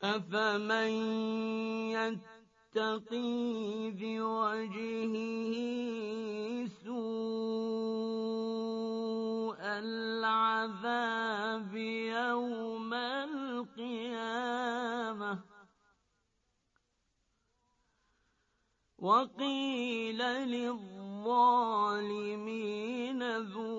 أفمن يتقي بوجهه سوء العذاب يوم القيامة وقيل للظالمين ذوقوا